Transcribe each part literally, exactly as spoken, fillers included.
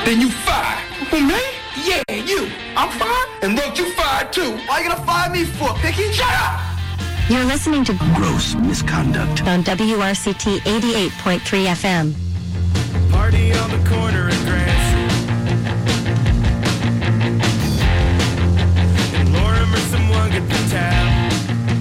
then you fired. Who, me? Yeah, you. I'm fired? And look, you fired too. Why you gonna fire me for, Picky? Shut up! You're listening to Gross Misconduct on W R C T eighty-eight point three F M. Party on the corner in Grand Street. And Lorimer, someone get the tab.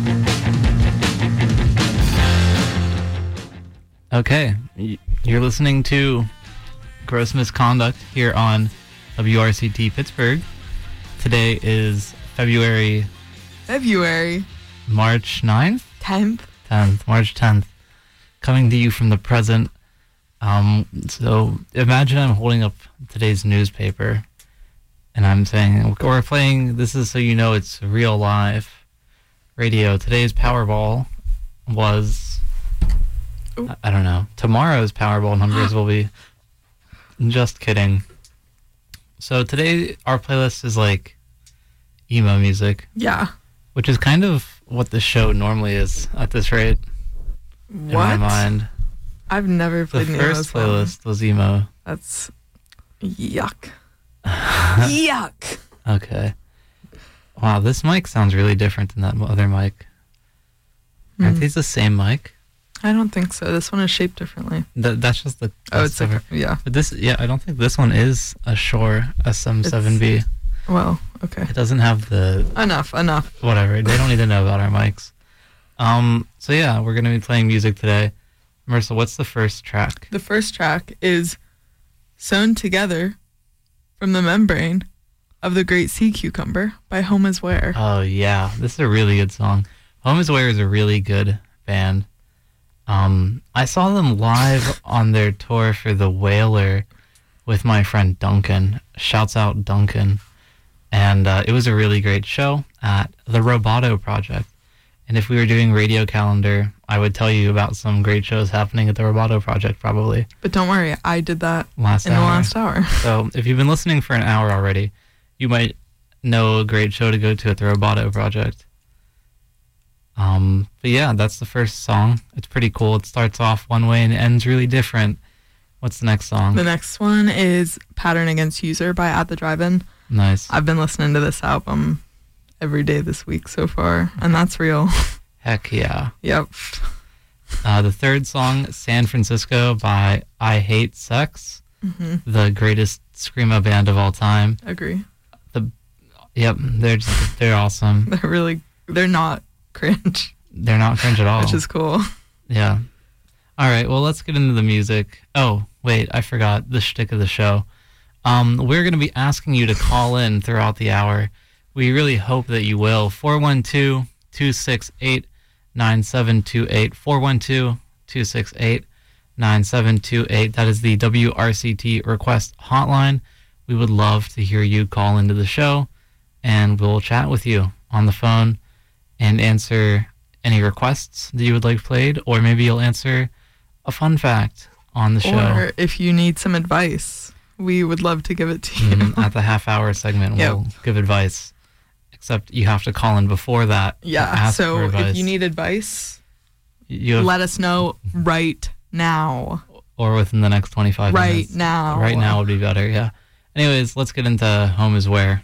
Okay, you're listening to Gross Misconduct here on W R C T Pittsburgh. Today is February... February? March ninth? tenth. tenth, March tenth. Coming to you from the present. Um, so imagine I'm holding up today's newspaper and I'm saying, we're playing, this is so you know it's real live radio. Today's Powerball was, I, I don't know, tomorrow's Powerball numbers will be, just kidding. So today our playlist is like emo music. Yeah. Which is kind of what the show normally is at this rate. What? In my mind. I've never played the any of those first playlist was emo. That's yuck. Yuck. Okay. Wow, this mic sounds really different than that other mic. Mm. Aren't these the same mic? I don't think so. This one is shaped differently. Th- that's just the... Oh, it's like, yeah. But this, yeah, I don't think this one is a Shure S M seven B. It's, well, okay. It doesn't have the... Enough, enough. Whatever. They don't need to know about our mics. Um. So, yeah, we're going to be playing music today. Marissa, what's the first track? The first track is Sewn Together from the Membrane of the Great Sea Cucumber by Home Is Where. Oh, yeah. This is a really good song. Home Is Where is a really good band. Um, I saw them live on their tour for The Wailer with my friend Duncan. Shouts out Duncan. And uh, it was a really great show at the Roboto Project. And if we were doing radio calendar, I would tell you about some great shows happening at the Roboto Project, probably. But don't worry, I did that last in hour. the last hour. So if you've been listening for an hour already, you might know a great show to go to at the Roboto Project. Um, but yeah, that's the first song. It's pretty cool. It starts off one way and ends really different. What's the next song? The next one is Pattern Against User by At the Drive-In. Nice. I've been listening to this album every day this week so far, and that's real. Heck yeah. Yep. Uh, the third song, San Francisco by I Hate Sex, mm-hmm. the greatest screamo band of all time. Agree. The Yep, they're just, they're awesome. They're really, they're not cringe. They're not cringe at all. Which is cool. Yeah. All right, well, let's get into the music. Oh, wait, I forgot the shtick of the show. Um, we're going to be asking you to call in throughout the hour. We really hope that you will. four one two, two six eight, nine seven two eight. four one two, two six eight, nine seven two eight. That is the W R C T request hotline. We would love to hear you call into the show, and we'll chat with you on the phone and answer any requests that you would like played, or maybe you'll answer a fun fact on the show. Or if you need some advice, we would love to give it to you. Mm, at the half-hour segment, yep. we'll give advice. Except you have to call in before that. Yeah, so if you need advice, you have, let us know right now. Or within the next twenty-five right minutes. Right now. Right now would be better, yeah. Anyways, let's get into Home Is Where.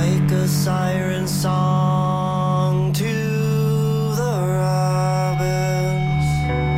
like a siren song to the robins.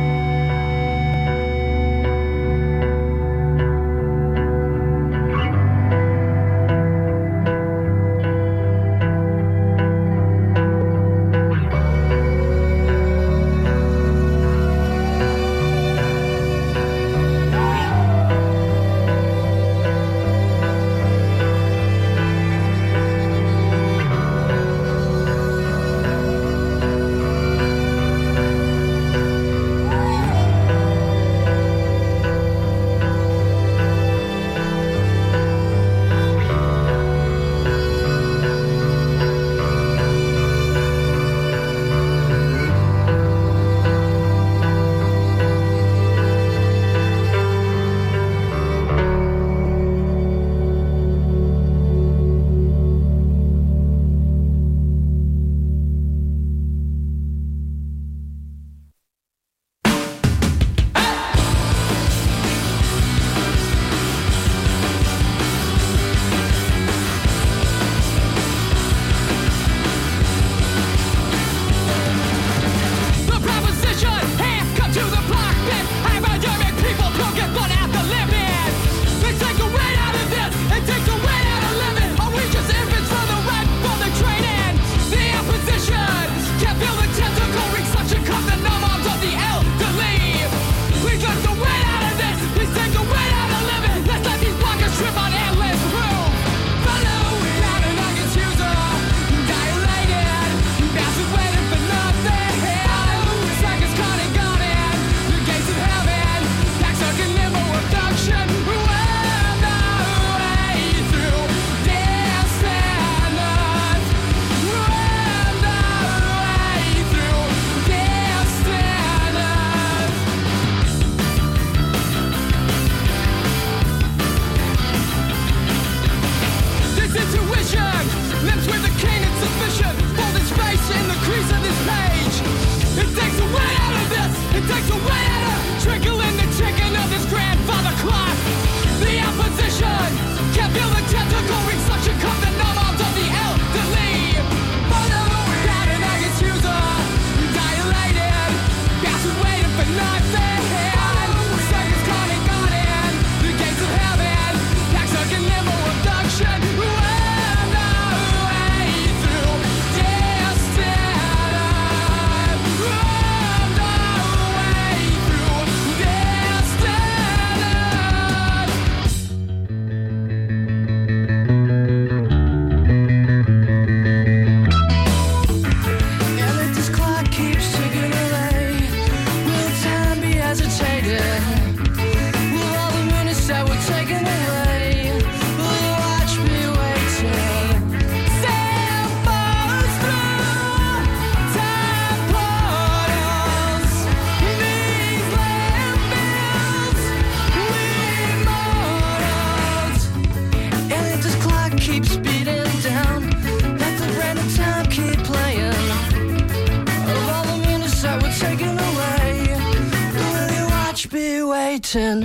waiting.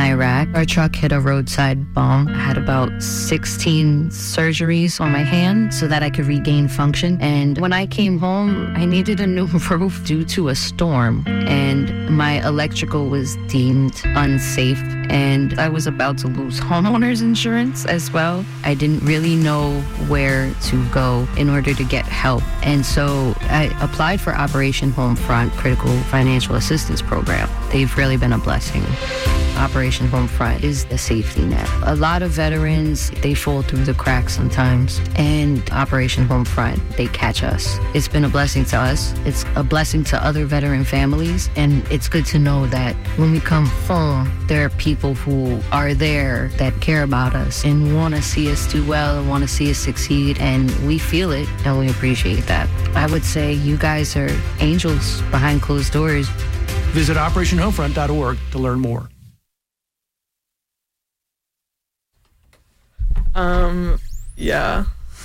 Iraq. Our truck hit a roadside bomb. I had about sixteen surgeries on my hand so that I could regain function. And when I came home, I needed a new roof due to a storm. And my electrical was deemed unsafe. And I was about to lose homeowners insurance as well. I didn't really know where to go in order to get help. And so I applied for Operation Homefront Critical Financial Assistance Program. They've really been a blessing. Operation Homefront is the safety net. A lot of veterans, they fall through the cracks sometimes. And Operation Homefront, they catch us. It's been a blessing to us. It's a blessing to other veteran families. And it's good to know that when we come home, there are people who are there that care about us and want to see us do well and want to see us succeed. And we feel it and we appreciate that. I would say you guys are angels behind closed doors. Visit operation homefront dot org to learn more. Um, yeah.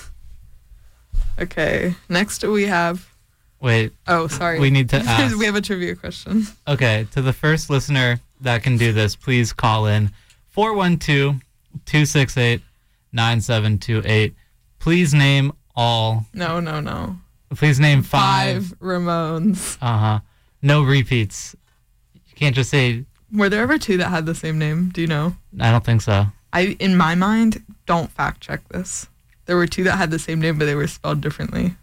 Okay. Next we have. Wait. Oh, sorry. We need to ask. We have a trivia question. Okay. To the first listener that can do this, please call in four one two, two six eight, nine seven two eight. Please name all. No, no, no. Please name five. Five Ramones. Uh huh. No repeats. You can't just say. Were there ever two that had the same name? Do you know? I don't think so. I, in my mind, don't fact check this. There were two that had the same name, but they were spelled differently.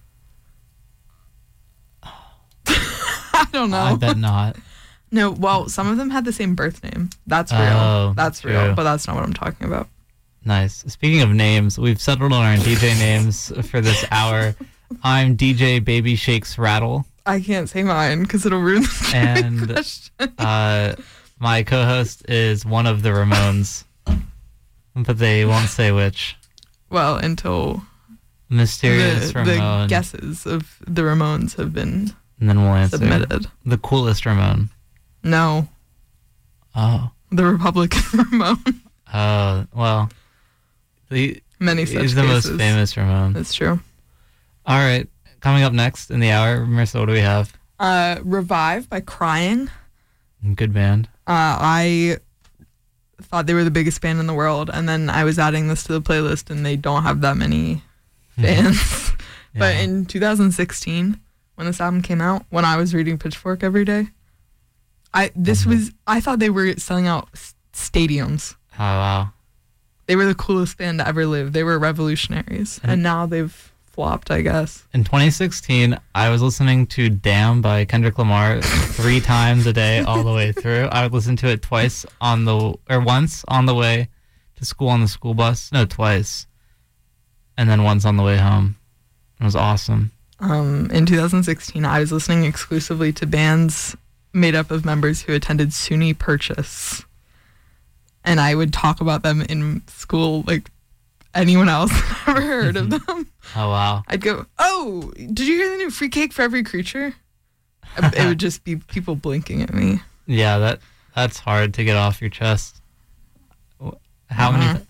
I don't know. I bet not. No, well, some of them had the same birth name. That's real. Oh, that's true. real, but that's not what I'm talking about. Nice. Speaking of names, we've settled on our D J names for this hour. I'm D J Baby Shakes Rattle. I can't say mine because it'll ruin the And question. uh, my co-host is one of the Ramones, but they won't say which. Well, until Mysterious the, Ramone. the guesses of the Ramones have been and then we'll answer. submitted. The coolest Ramone. No. Oh. The Republican Ramone. Oh, well. The, Many such He's the cases. most famous Ramone. That's true. All right. Coming up next in the hour, Marissa, what do we have? Uh, Revive by Crying. Good band. Uh, I thought they were the biggest band in the world, and then I was adding this to the playlist, and they don't have that many fans. Yeah. But in two thousand sixteen, when this album came out, when I was reading Pitchfork every day, I this Mhm. was I thought they were selling out s- stadiums. Oh, wow. They were the coolest band to ever live. They were revolutionaries, And- and now they've flopped, I guess. In twenty sixteen, I was listening to Damn by Kendrick Lamar three times a day all the way through. I would listen to it twice on the, or once on the way to school on the school bus. No, twice. And then once on the way home. It was awesome. Um, in two thousand sixteen, I was listening exclusively to bands made up of members who attended SUNY Purchase. And I would talk about them in school like anyone else ever heard of them. Oh, wow. I'd go, oh, did you hear the new Free Cake for Every Creature? It would just be people blinking at me. Yeah, that that's hard to get off your chest. How Uh-huh. many?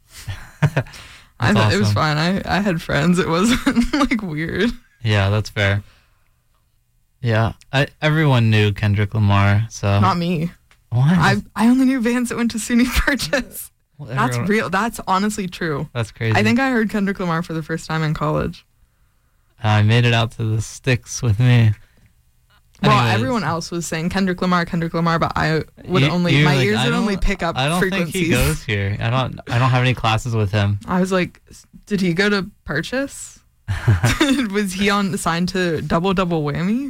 I thought it was awesome. fine. I, I had friends. It wasn't like weird. Yeah, that's fair. Yeah, I, everyone knew Kendrick Lamar, so. Not me. What? I I only knew bands that went to SUNY Purchase. Well, That's everyone- real. That's honestly true. That's crazy. I think I heard Kendrick Lamar for the first time in college. I made it out to the sticks with me. Well, Anyways. everyone else was saying Kendrick Lamar, Kendrick Lamar, but I would You- only you're my like, ears I would don't- only pick up I don't frequencies. think he goes here. I don't. I don't have any classes with him. I was like, did he go to Purchase? Was he on assigned to Double Double Whammy?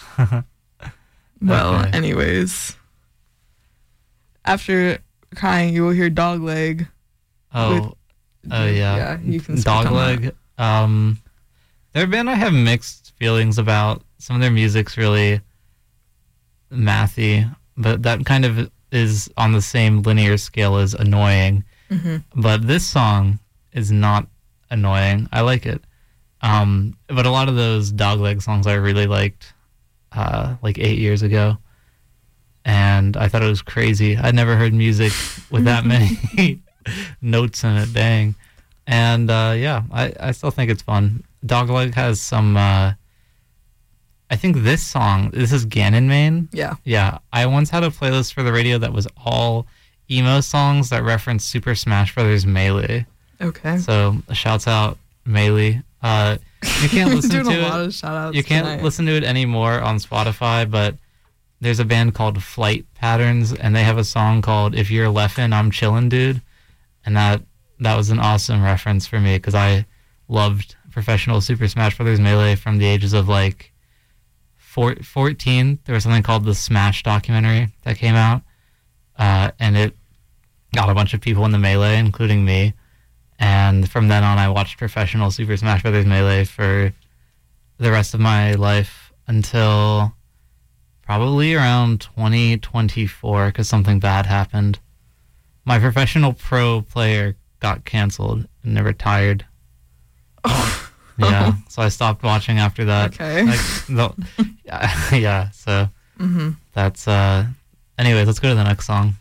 Well, Okay. anyways, after Crying, you will hear Dogleg. Oh, oh yeah. Yeah, you can speak on Dogleg. Um, they're a band I have mixed feelings about. Some of their music's really mathy, but that kind of is on the same linear scale as annoying. Mhm. But this song is not annoying. I like it. Um, but a lot of those Dogleg songs I really liked, uh, like eight years ago, and I thought it was crazy. I'd never heard music with that many notes in it. Dang. And uh, yeah, I, I still think it's fun. Dogleg has some. Uh, I think this song. This is Gannon Main. Yeah. Yeah. I once had a playlist for the radio that was all emo songs that reference Super Smash Brothers Melee. Okay. So shouts out Melee. Uh, you can't listen Doing to a lot it. of shout-outs You can't tonight. listen to it anymore on Spotify, but there's a band called Flight Patterns, and they have a song called "If You're Leffin', I'm Chillin', Dude," and that that was an awesome reference for me because I loved professional Super Smash Brothers Melee from the ages of like four, fourteen. There was something called the Smash documentary that came out, uh, and it got a bunch of people in the Melee, including me. And from then on, I watched professional Super Smash Brothers Melee for the rest of my life until probably around twenty twenty-four, because something bad happened. My professional pro player got canceled and they retired. Oh. Yeah, so I stopped watching after that. Okay. Like, the, yeah, yeah, so Mm-hmm. that's... uh. Anyways, let's go to the next song.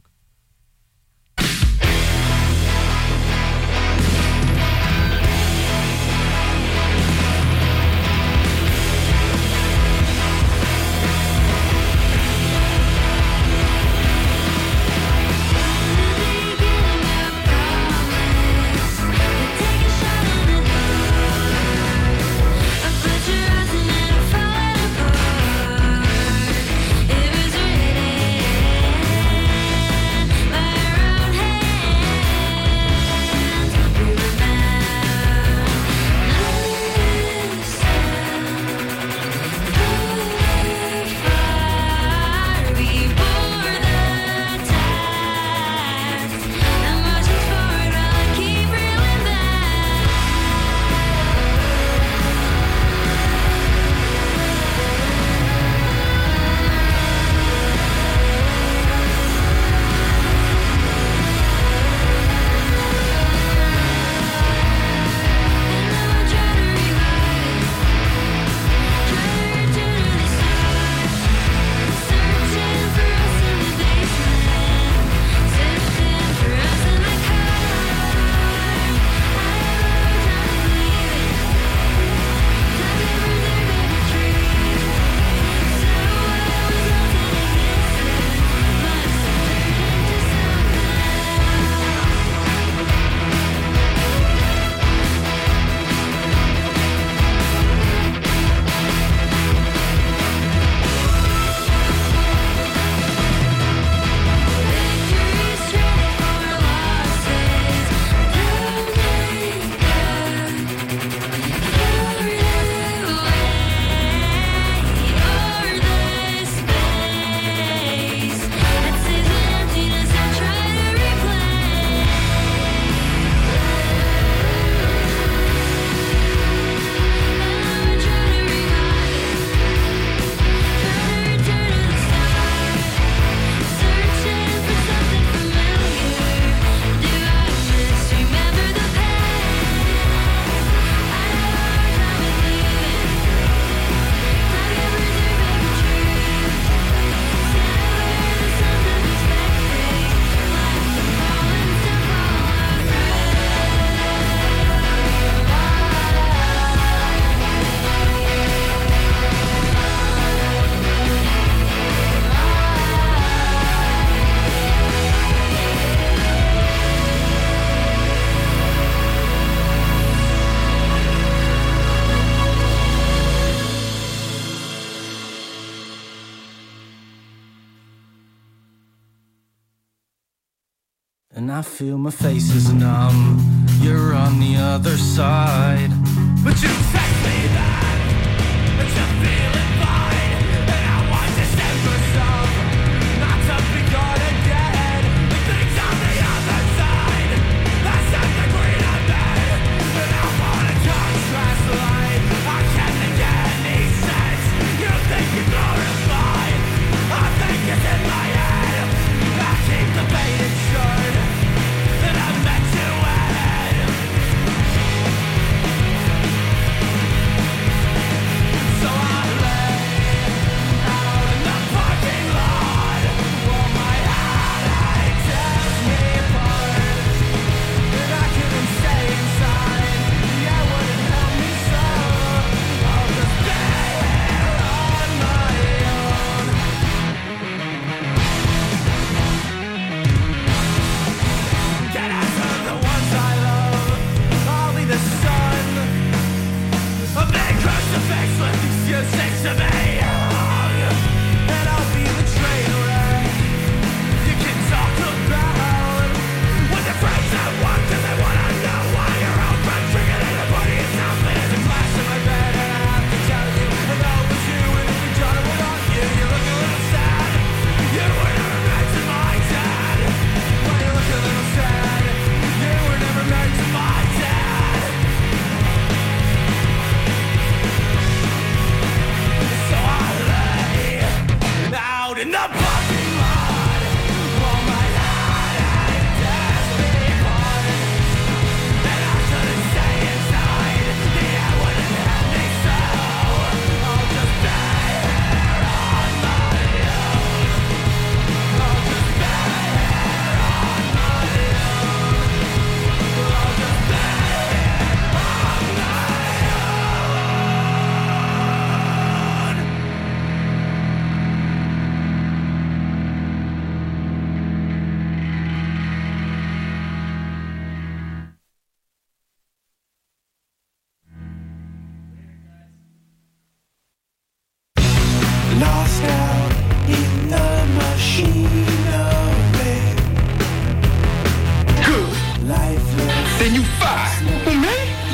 And I feel my face is numb. You're on the other side. But you text me that, that you're feeling fine. And I want to send for some, not to be gone again. The things on the other side, I set the green on bed. And I want a contrast light. I can't make any sense. You think you're glorified, I think it's in my head. I keep the baited shirt that I meant to end. So I let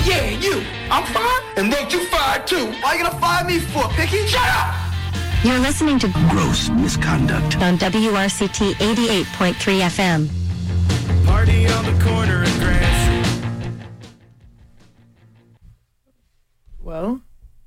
Yeah, you. I'm fired? And won't you fired too? Why are you gonna fire me for, Picky? Shut up! You're listening to Gross misconduct. on W R C T eighty-eight point three F M. Party on the corner in Grand Street. Well,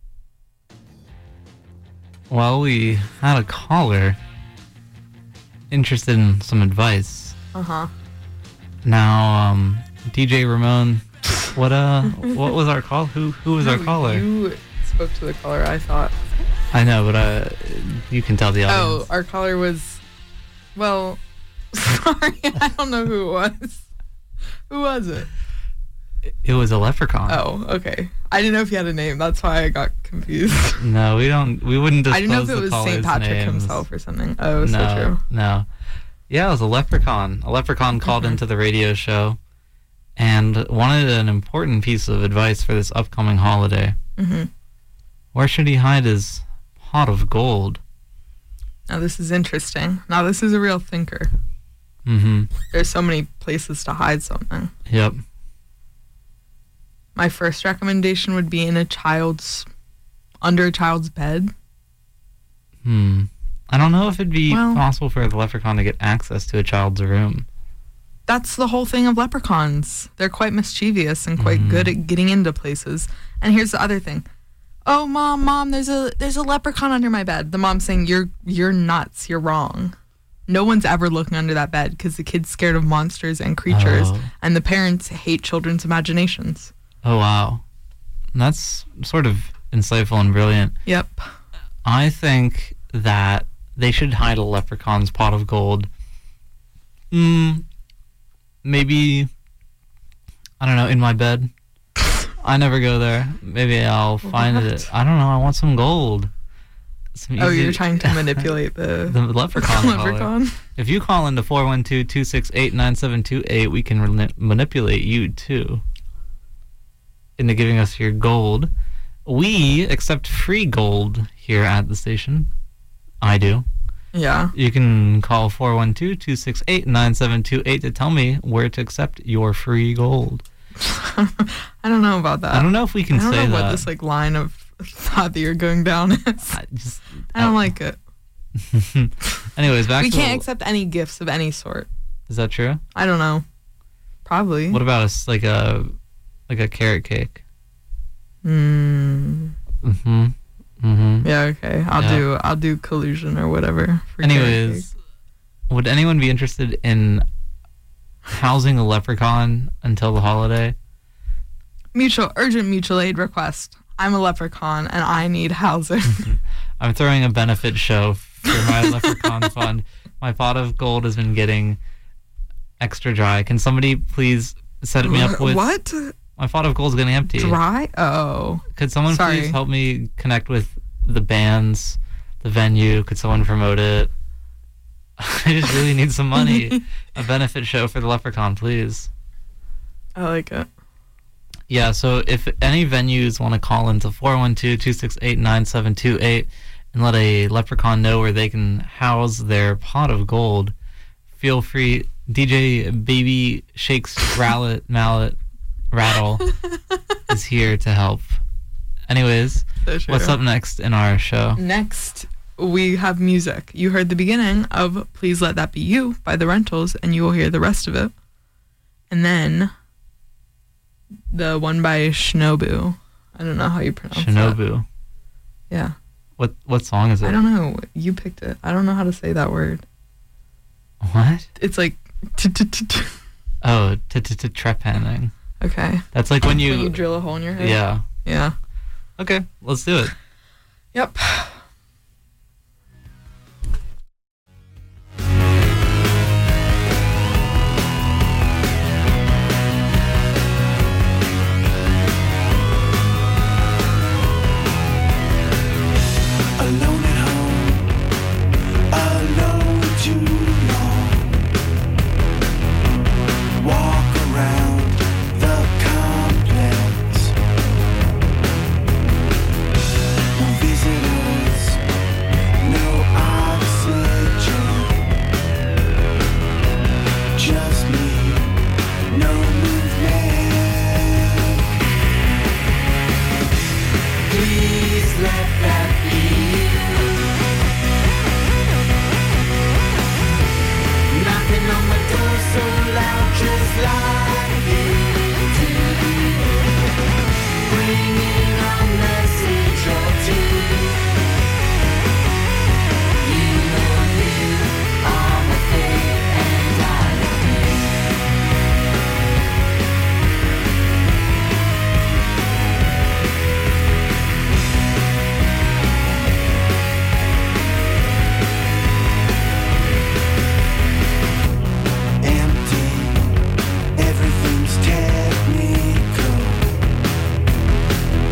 Well, we had a caller interested in some advice. uh-huh. Now, um, D J Ramon, what uh, what was our call? Who who was our No, caller? You spoke to the caller, I thought. I know, but uh, you can tell the Oh, audience. our caller was, well, sorry, I don't know who it was. Who was it? It was a leprechaun. Oh, okay. I didn't know if he had a name. That's why I got confused. No, we don't. We wouldn't disclose I didn't know if it the was caller's Saint Patrick names. himself or something. Oh, no, so true. no. Yeah, it was a leprechaun. A leprechaun called Mhm. into the radio show and wanted an important piece of advice for this upcoming holiday. hmm Where should he hide his pot of gold? Now, this is interesting. Now, this is a real thinker. Mm-hmm. There's so many places to hide something. Yep. My first recommendation would be in a child's, under a child's bed. Hmm. I don't know if it'd be Well- possible for the leprechaun to get access to a child's room. That's the whole thing of leprechauns. They're quite mischievous and quite Mhm. good at getting into places. And here's the other thing. Oh, mom, mom, there's a there's a leprechaun under my bed. The mom's saying, you're you're nuts. You're wrong. No one's ever looking under that bed because the kid's scared of monsters and creatures, Oh. and the parents hate children's imaginations. Oh, wow. That's sort of insightful and brilliant. Yep. I think that they should hide a leprechaun's pot of gold. Mm, maybe, I don't know, in my bed. I never go there. Maybe I'll find What? it. I don't know. I want some gold. Some Oh, easy- you're trying to manipulate the, the leprechaun. caller. leprechaun? If you call into four one two, two six eight, nine seven two eight, we can re- manipulate you too into giving us your gold. We accept free gold here at the station. I do. Yeah. You can call four one two, two six eight, nine seven two eight to tell me where to accept your free gold. I don't know about that. I don't know if we can I don't say know that. what this like line of thought that you're going down is. I just I don't like it. Anyways, back We to can't the- accept any gifts of any sort. Is that true? I don't know. Probably. What about a s- like a like a carrot cake? Mm. Mm-hmm. Mm-hmm. Yeah, okay. I'll Yeah. do I'll do collusion or whatever. for carrot Anyways, cake. would anyone be interested in housing a leprechaun until the holiday? Mutual urgent mutual aid request. I'm a leprechaun and I need housing. I'm throwing a benefit show for my leprechaun fund. My pot of gold has been getting extra dry. Can somebody please set me up with What? my pot of gold is getting empty. Dry? Oh. Could someone Sorry. please help me connect with the bands, the venue? Could someone promote it? I just really need some money. A benefit show for the leprechaun, please. I like it. Yeah, so if any venues want to call into four one two, two six eight, nine seven two eight and let a leprechaun know where they can house their pot of gold, feel free. D J Baby Shakes Rallet, Mallet Rattle is here to help. Anyways, So true. what's up next in our show? Next, we have music. You heard the beginning of Please Let That Be You by The Rentals, and you will hear the rest of it. And then the one by Shinobu. I don't know how you pronounce that. Shinobu. Yeah. What what song is it? I don't know. You picked it. I don't know how to say that word. What? It's like... t- t- t- t- Oh, trepanning. Okay. That's like when you... When you drill a hole in your head? Yeah. Yeah. Okay, let's do it. Yep. Alone at home, alone too long. Walk around the complex. No visitors Everything's technical.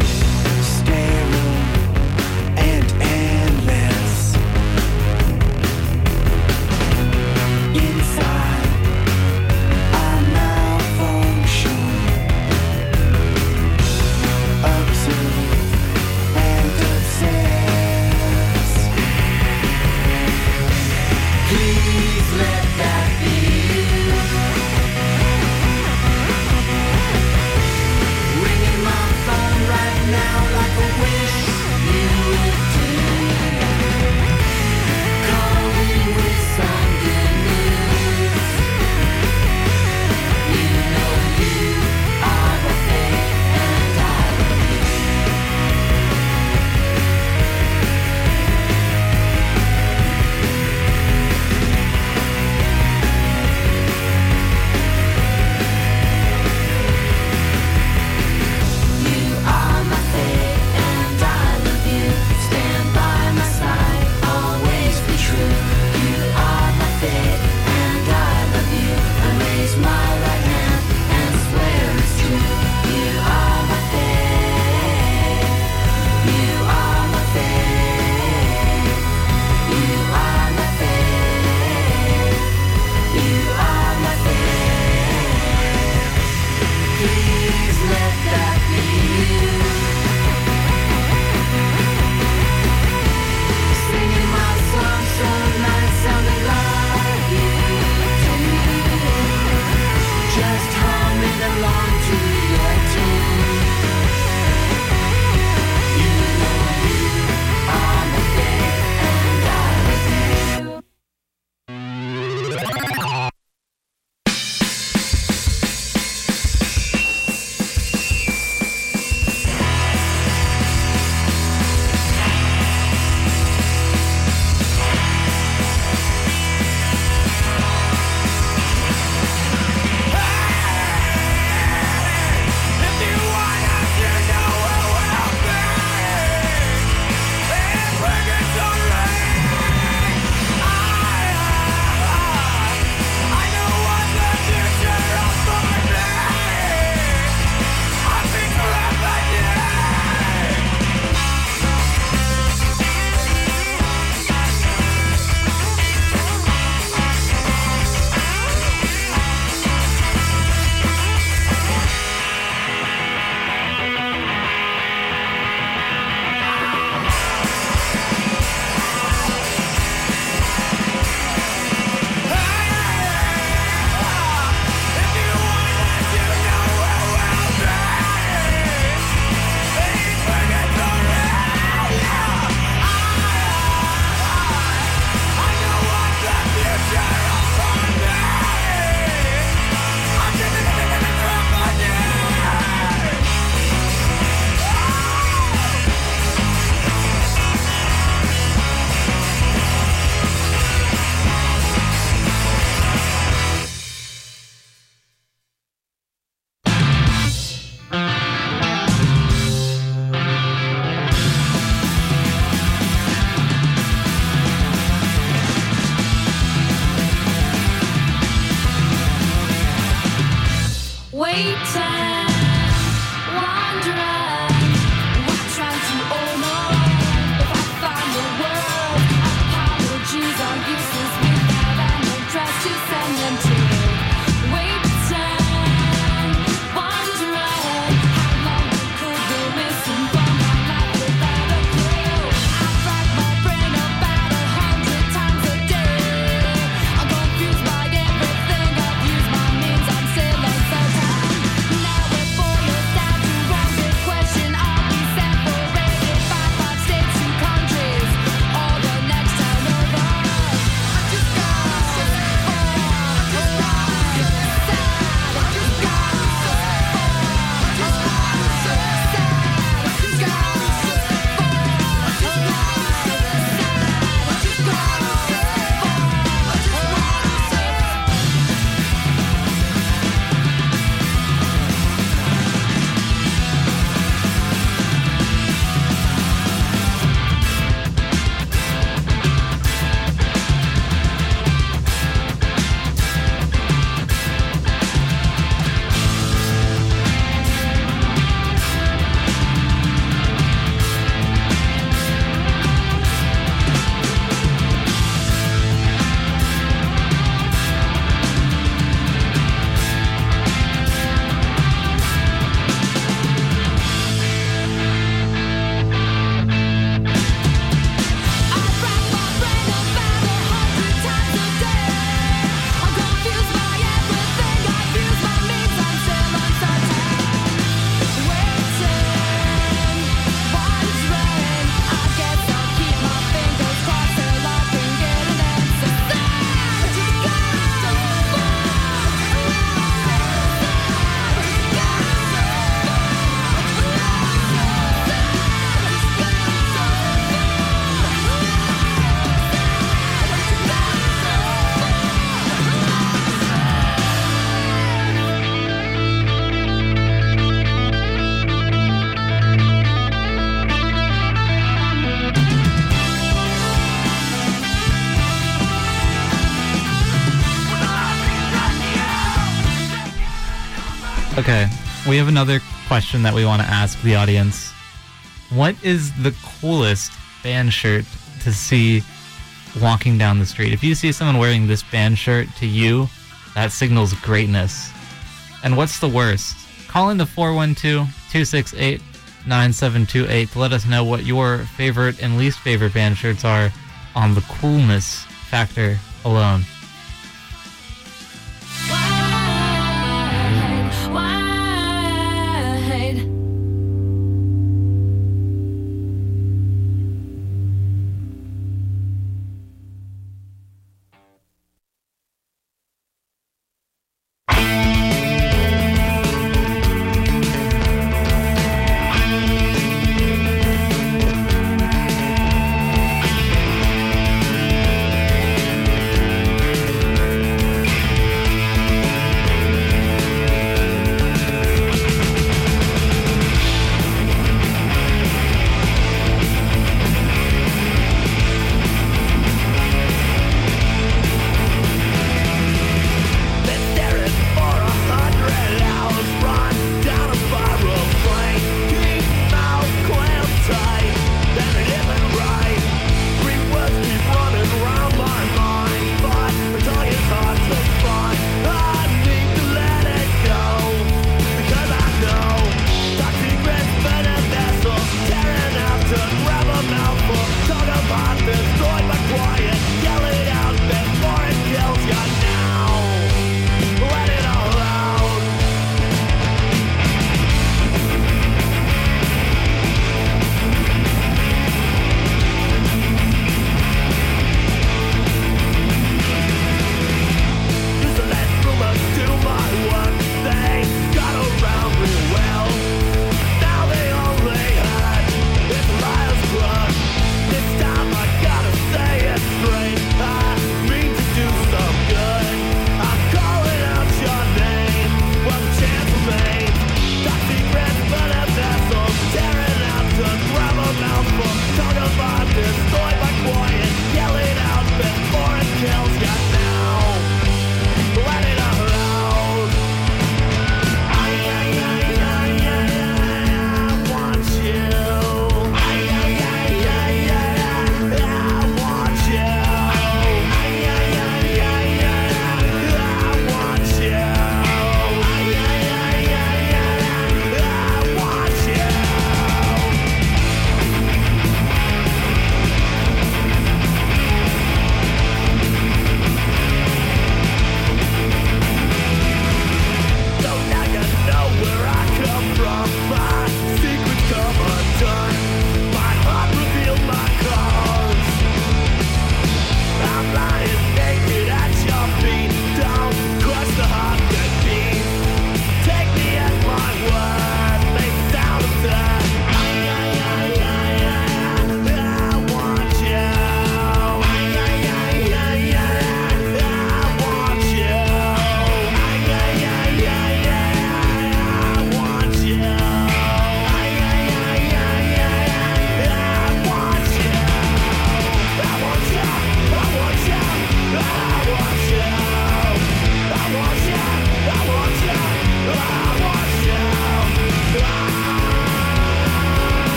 Okay, we have another question that we want to ask the audience. What is the coolest band shirt to see walking down the street? If you see someone wearing this band shirt, to you, that signals greatness. And what's the worst? Call into four one two, two six eight, nine seven two eight to let us know what your favorite and least favorite band shirts are on the coolness factor alone.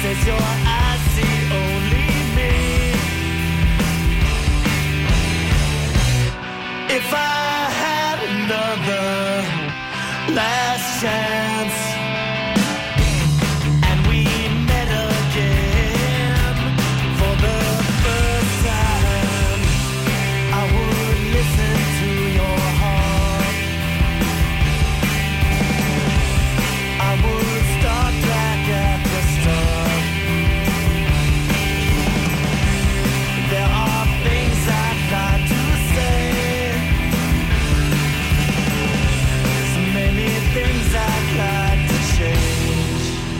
says your eyes see only me. If I had another last chance and we met again for the first time, I would listen to your heart. I would start back at the start. There are things I'd like to say, so many things I'd like to change.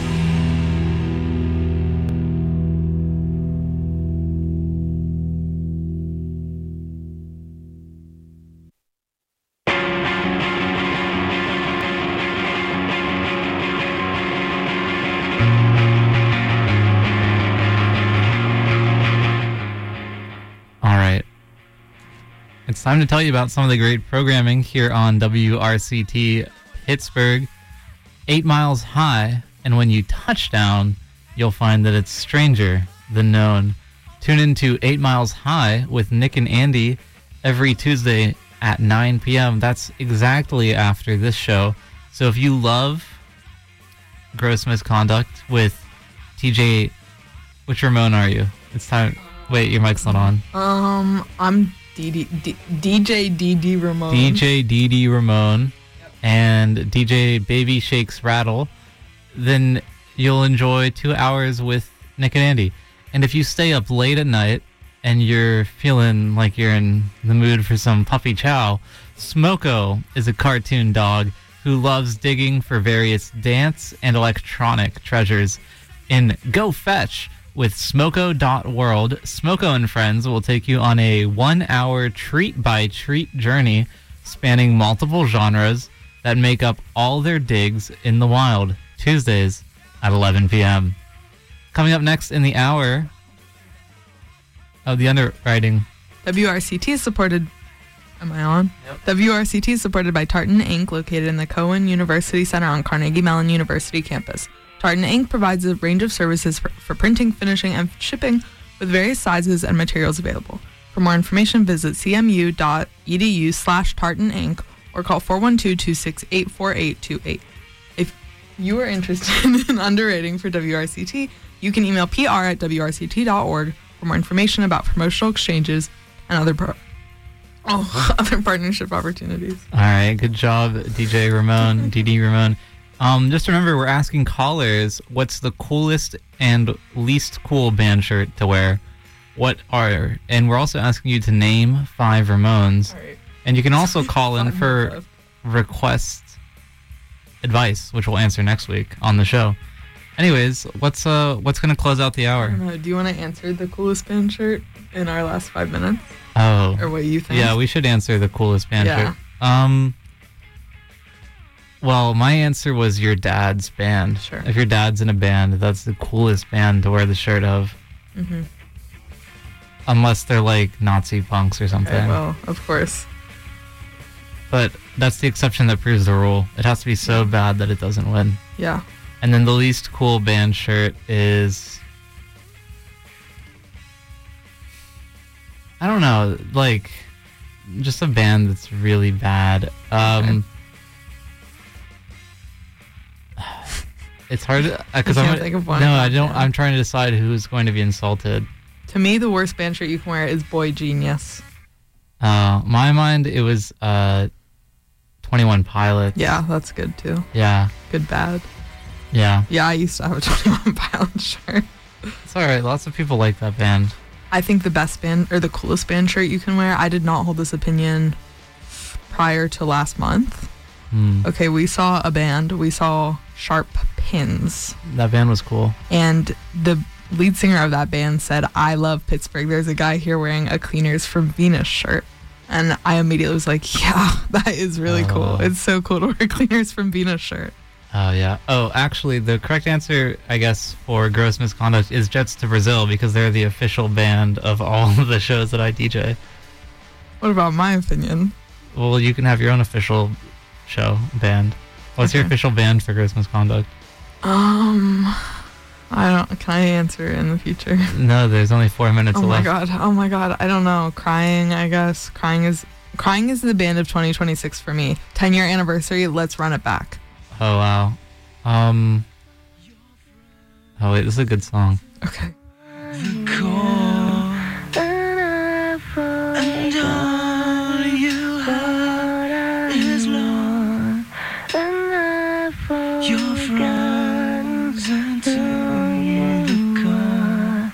All right. It's time to tell you about some of the great programming here on W R C T Pittsburgh. Eight miles high, and when you touch down, you'll find that it's stranger than known. Tune in to Eight Miles High with Nick and Andy every Tuesday at nine p.m. That's exactly after this show. So if you love Gross Misconduct with T J, which Ramon are you? It's time. Wait, your mic's not on. Um, I'm D D, D, DJ D D Ramon. D J D D Ramon and D J Baby Shakes Rattle, then you'll enjoy two hours with Nick and Andy. And if you stay up late at night and you're feeling like you're in the mood for some puppy chow, Smoko is a cartoon dog who loves digging for various dance and electronic treasures. In Go Fetch with Smoko dot world, Smoko and friends will take you on a one-hour treat-by-treat journey spanning multiple genres that make up all their digs in the wild, Tuesdays at eleven p.m. Coming up next in the hour, oh, the underwriting. W R C T is supported. Am I on? Yep. W R C T is supported by Tartan Incorporated, located in the Cohen University Center on Carnegie Mellon University campus. Tartan Incorporated provides a range of services for, for printing, finishing, and shipping with various sizes and materials available. For more information, visit cmu.edu slash Tartan Incorporated or call four one two, two six eight, four eight two eight. If you are interested in underwriting for W R C T, you can email P R at W R C T dot org for more information about promotional exchanges and other pro- oh, other partnership opportunities. All right, good job, D J Ramon, D D Ramon. Um, just remember, we're asking callers what's the coolest and least cool band shirt to wear. What are, and we're also asking you to name five Ramones. All right. And you can also call in for request advice, which we'll answer next week on the show. Anyways, what's uh what's gonna close out the hour? I don't know. Do you want to answer the coolest band shirt in our last five minutes? Oh, or what you think? Yeah, we should answer the coolest band yeah. shirt. Um. Well, my answer was your dad's band. Sure. If your dad's in a band, that's the coolest band to wear the shirt of. Mm-hmm. Unless they're like Nazi punks or something. Okay, well, of course. But that's the exception that proves the rule. It has to be so bad that it doesn't win. Yeah. And then the least cool band shirt is... I don't know, like, just a band that's really bad. Um, okay. It's hard to... Because I'm think of one. No, I don't. I'm trying to decide who's going to be insulted. To me, the worst band shirt you can wear is Boy Genius. Uh, my mind, it was uh, twenty-one Pilots. Yeah, that's good too. Yeah. Good bad. Yeah. Yeah, I used to have a twenty-one Pilots shirt. It's alright. Lots of people like that band. I think the best band, or the coolest band shirt you can wear, I did not hold this opinion prior to last month. Mm. Okay, we saw a band. We saw Sharp Pins. That band was cool. And the lead singer of that band said, I love Pittsburgh. There's a guy here wearing a Cleaners from Venus shirt. And I immediately was like, yeah, that is really oh. cool. It's so cool to wear Cleaners from Venus shirt. Oh, yeah. Oh, actually, the correct answer, I guess, for Gross Misconduct is Jets to Brazil, because they're the official band of all of the shows that I D J. What about my opinion? Well, you can have your own official show band. What's okay. your official band for Gross Misconduct? Um... I don't. Can I answer in the future? No, there's only four minutes Oh my left. god. Oh my god. I don't know. Crying, I guess. Crying is Crying is the band of twenty twenty-six for me. ten year anniversary. Let's run it back. Oh wow. Um. Oh wait, this is a good song. Okay. And all you have is love. Your friends until you come.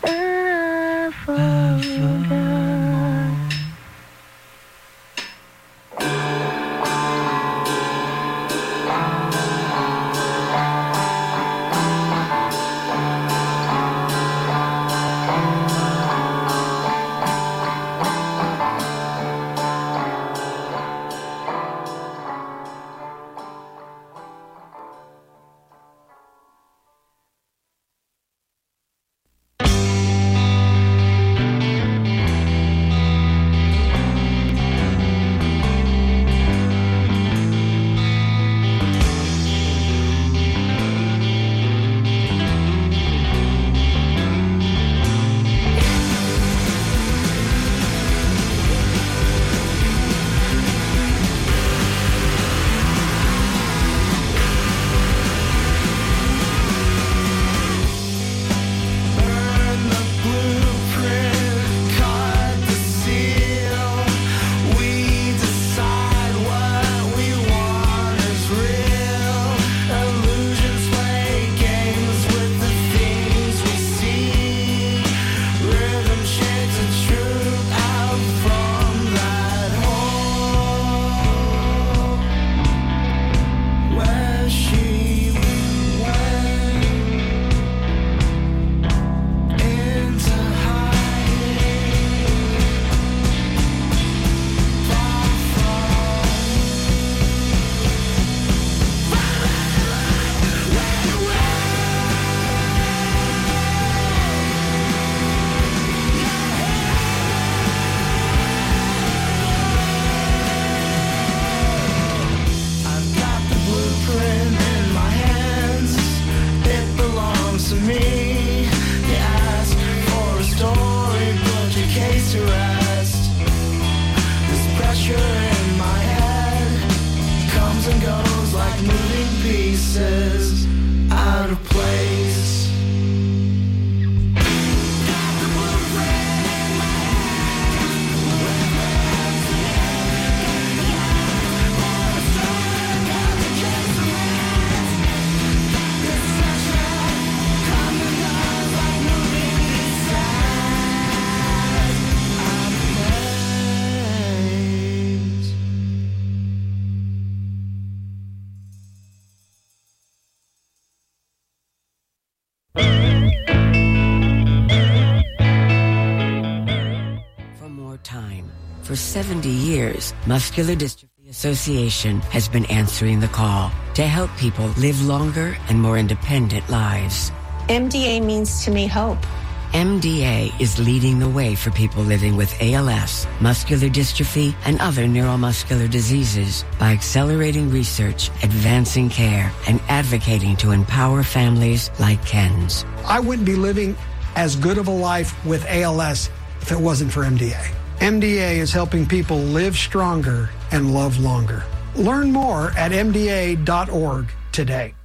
For seventy years, Muscular Dystrophy Association has been answering the call to help people live longer and more independent lives. M D A means to me hope. M D A is leading the way for people living with A L S, muscular dystrophy, and other neuromuscular diseases by accelerating research, advancing care, and advocating to empower families like Ken's. I wouldn't be living as good of a life with A L S if it wasn't for M D A. M D A is helping people live stronger and love longer. Learn more at M D A dot org today.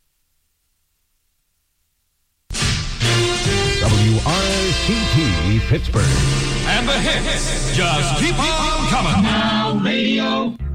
W R C T Pittsburgh. And the hits just keep on coming. Now radio.